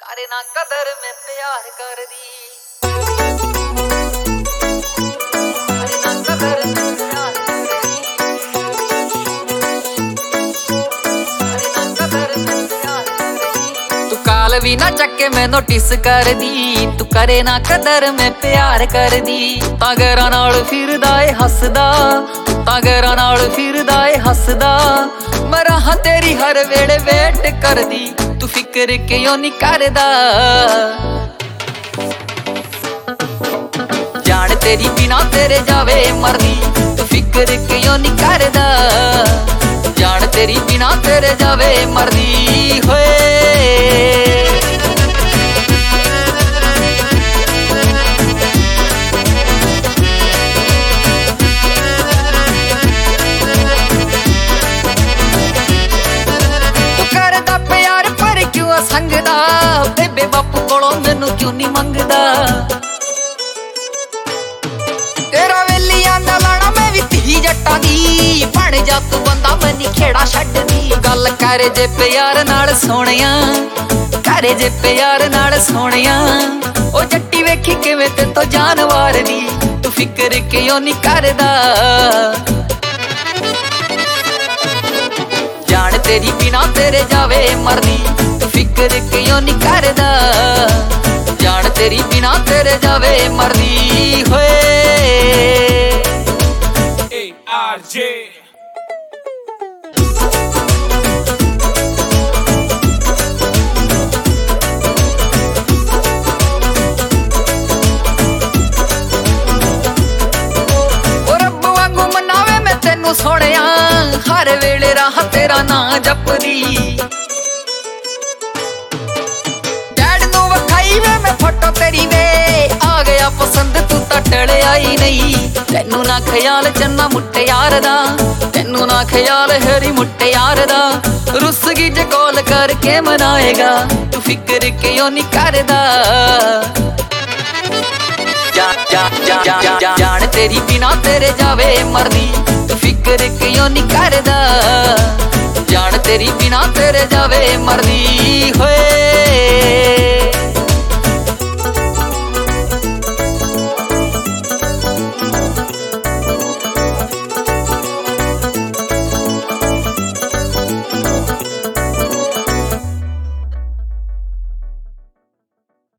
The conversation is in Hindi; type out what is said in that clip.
करे ना कदर में प्यार कर दी, करे ना कदर में प्यार कर दी, करे ना कदर में प्यार कर दी। तू काल भी ना चक्के में नोटिस कर दी, तू करे ना कदर में प्यार कर दी। तागरा नाल फिरदा ए हसदा, तागरा नाल फिरदा ए हसदा, मरा हाँ तेरी हर वेले वेट कर दी। तू फिक्र क्यों नहीं करदा, जान तेरी बिना तेरे जावे मरदी। तू फिक्र क्यों नहीं करदा, जान तेरी बिना तेरे जावे मरदी होए। संगदा बेबे बापू कोलों मैनू क्यों नहीं मंगदा, तेरा वेलियां दा लाना मैं भी धी जट्टां दी। बन जा तू बंदा मैनी खेड़ा छड्ड दी। गल करे जे प्यार नाल सोहणिया, करे जे प्यार नाल सोहणिया, ओ जट्टी वेखी किवें ते तो जानवार दी। तू फिक्र क्यों नहीं करदा, जान तेरी बिना तेरे जावे मरदी। तू फिक्र क्यों नहीं करदा, जान तेरी बिना तेरे जावे मरदी होए। ARJ सोहणिया हर वेले राह तेरा ना जपदी। डैड नू वखाई वे मैं फोटो तेरी वे, आ गया पसंद तू तां टले आई नहीं। तैनू ना ख्याल चन्ना मुट्टे यार दा, तैनू ना ख्याल हरी मुट्टे यार दा। रुस गई जे कॉल करके मनाएगा, तू फिक्र क्यों नहीं करदा, जान तेरी बिना तेरे जावे मरदी। तू फिक्र क्यों नहीं करदा, जान तेरी बिना तेरे जावे मरदी होए।